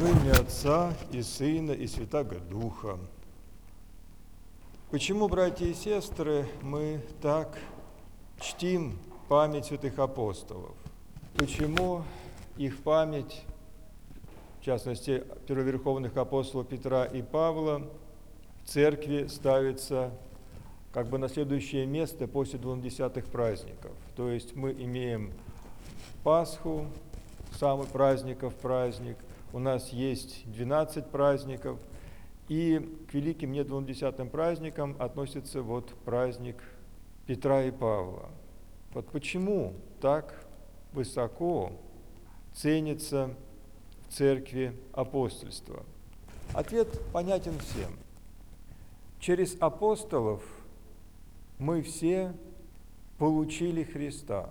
Во имя Отца и Сына и Святаго Духа. Почему, братья и сестры, мы так чтим память святых апостолов? Почему их память, в частности, первоверховных апостолов Петра и Павла, в церкви ставится как бы на следующее место после 20 праздников? То есть мы имеем Пасху, самый праздников праздник, у нас есть 12 праздников, и к великим недвунадесятым праздникам относится вот праздник Петра и Павла. Вот почему так высоко ценится в церкви апостольство? Ответ понятен всем. Через апостолов мы все получили Христа.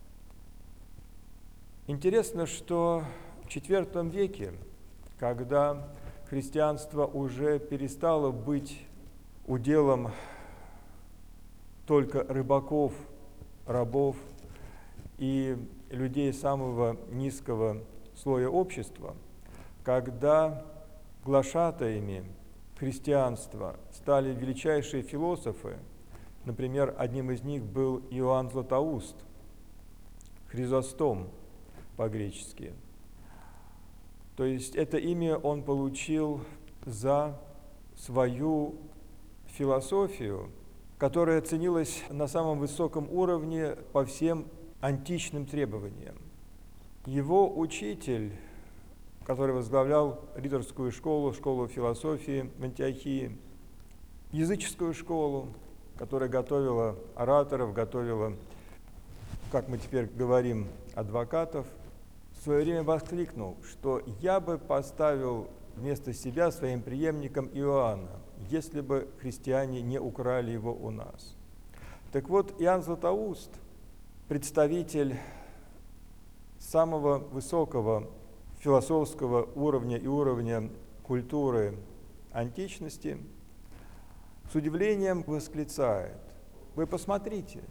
Интересно, что в IV веке, когда христианство уже перестало быть уделом только рыбаков, рабов и людей самого низкого слоя общества, когда глашатаями христианства стали величайшие философы, например, одним из них был Иоанн Златоуст, Хризостом по-гречески. То есть это имя он получил за свою философию, которая ценилась на самом высоком уровне по всем античным требованиям. Его учитель, который возглавлял риторскую школу, школу философии в Антиохии, языческую школу, которая готовила ораторов, готовила, как мы теперь говорим, адвокатов, в свое время воскликнул, что я бы поставил вместо себя своим преемником Иоанна, если бы христиане не украли его у нас. Так вот, Иоанн Златоуст, представитель самого высокого философского уровня и уровня культуры античности, с удивлением восклицает: вы посмотрите,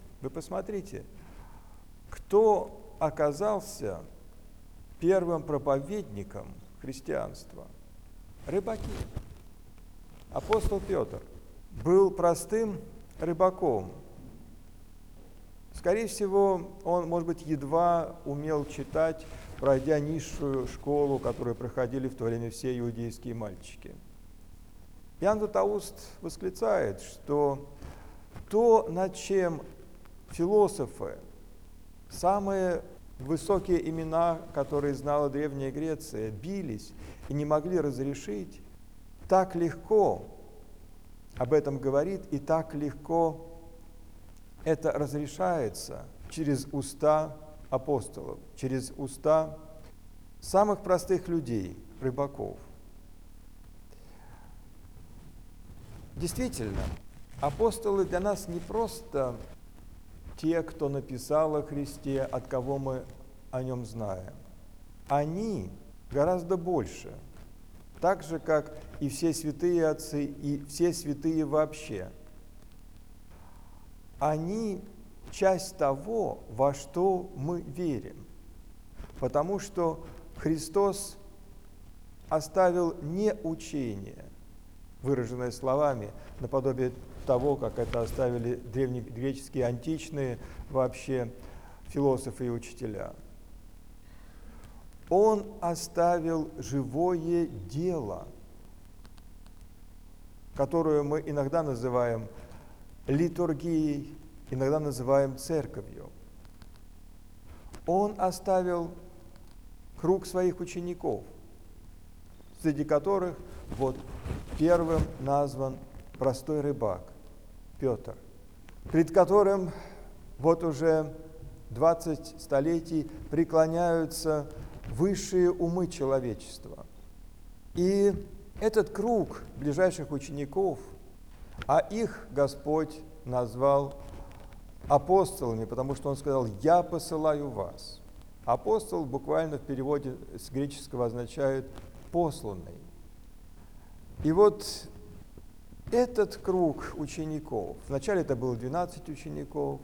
кто оказался первым проповедником христианства? Рыбаки. Апостол Петр был простым рыбаком. Скорее всего, он, может быть, едва умел читать, пройдя низшую школу, которую проходили в то время все иудейские мальчики. Иоанн Златоуст восклицает, что то, над чем философы, самые высокие имена, которые знала Древняя Греция, бились и не могли разрешить, так легко об этом говорит, и так легко это разрешается через уста апостолов, через уста самых простых людей, рыбаков. Действительно, апостолы для нас не просто те, кто написал о Христе, от кого мы о нем знаем. Они гораздо больше, так же, как и все святые отцы, и все святые вообще. Они часть того, во что мы верим, потому что Христос оставил не учение, выраженное словами, наподобие того, как это оставили древнегреческие, античные вообще философы и учителя. Он оставил живое дело, которое мы иногда называем литургией, иногда называем церковью. Он оставил круг своих учеников, среди которых вот первым назван простой рыбак Петр, перед которым вот уже 20 столетий преклоняются высшие умы человечества. И этот круг ближайших учеников, а их Господь назвал апостолами, потому что Он сказал: «Я посылаю вас». Апостол буквально в переводе с греческого означает «посланный». И вот этот круг учеников, вначале это было 12 учеников,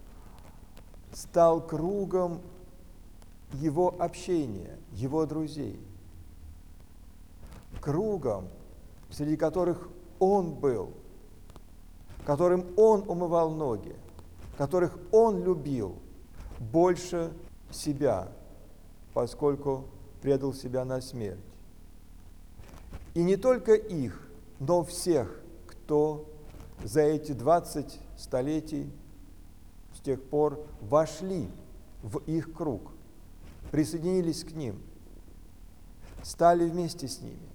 стал кругом его общения, его друзей. кругом, среди которых Он был, которым Он умывал ноги, которых Он любил больше себя, поскольку предал себя на смерть. И не только их, но всех, кто за эти 20 столетий с тех пор вошли в их круг, присоединились к ним, стали вместе с ними.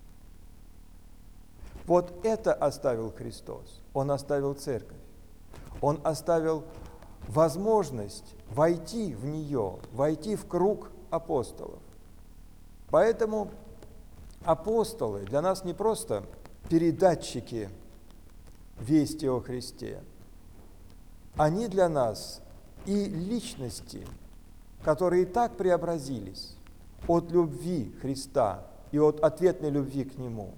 Вот это оставил Христос. Он оставил церковь. Он оставил возможность войти в нее, войти в круг апостолов. Поэтому апостолы для нас не просто передатчики вести о Христе. Они для нас и личности, которые так преобразились от любви Христа и от ответной любви к Нему,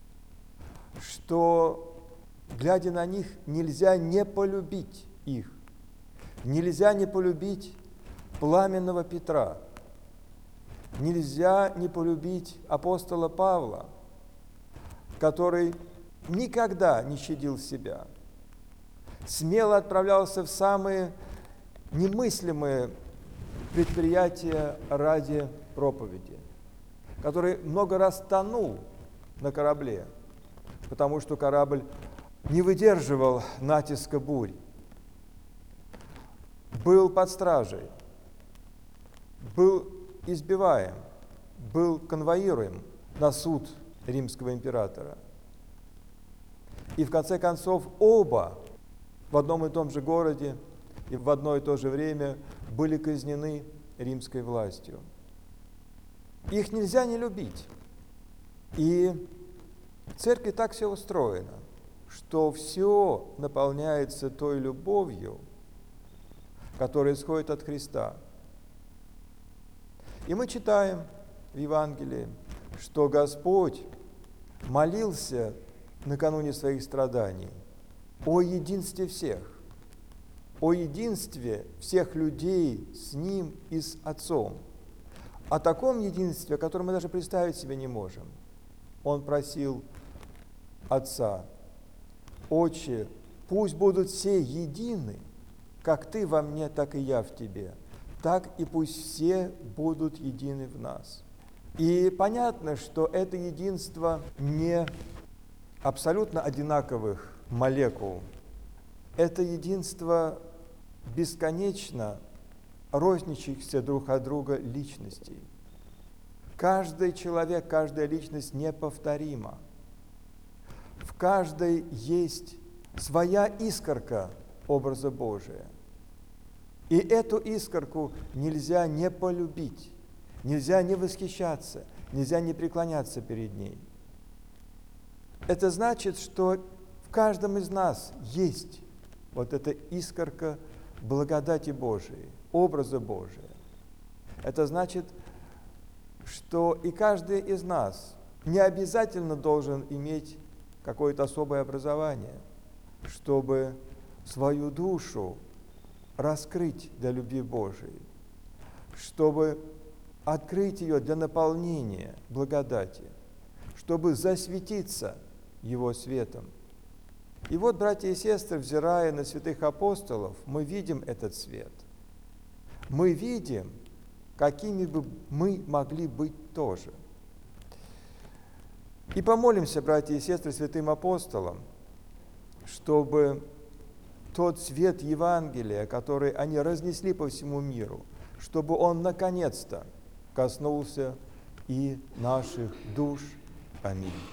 что, глядя на них, нельзя не полюбить их. Нельзя не полюбить пламенного Петра. Нельзя не полюбить апостола Павла, который никогда не щадил себя, смело отправлялся в самые немыслимые предприятия ради проповеди, который много раз тонул на корабле, потому что корабль не выдерживал натиска бурь, был под стражей, был избиваем, был конвоируем на суд римского императора. И в конце концов оба в одном и том же городе и в одно и то же время были казнены римской властью. Их нельзя не любить. И в церкви так все устроено, что все наполняется той любовью, которая исходит от Христа. И мы читаем в Евангелии, что Господь молился накануне своих страданий о единстве всех, о единстве всех людей с Ним и с Отцом, о таком единстве, о котором мы даже представить себе не можем. Он просил Отца: «Отче, пусть будут все едины, как Ты во мне, так и я в Тебе, так и пусть все будут едины в нас». И понятно, что это единство не абсолютно одинаковых молекул. Это единство бесконечно розничающихся друг от друга личностей. Каждый человек, каждая личность неповторима. В каждой есть своя искорка образа Божия. И эту искорку нельзя не полюбить, нельзя не восхищаться, нельзя не преклоняться перед ней. Это значит, что в каждом из нас есть вот эта искорка благодати Божией, образа Божия. Это значит, что и каждый из нас не обязательно должен иметь какое-то особое образование, чтобы свою душу раскрыть для любви Божией, чтобы открыть ее для наполнения благодати, чтобы засветиться Его светом. И вот, братья и сестры, взирая на святых апостолов, мы видим этот свет. Мы видим, какими бы мы могли быть тоже. И помолимся, братья и сестры, святым апостолам, чтобы тот свет Евангелия, который они разнесли по всему миру, чтобы он наконец-то коснулся и наших душ. Аминь.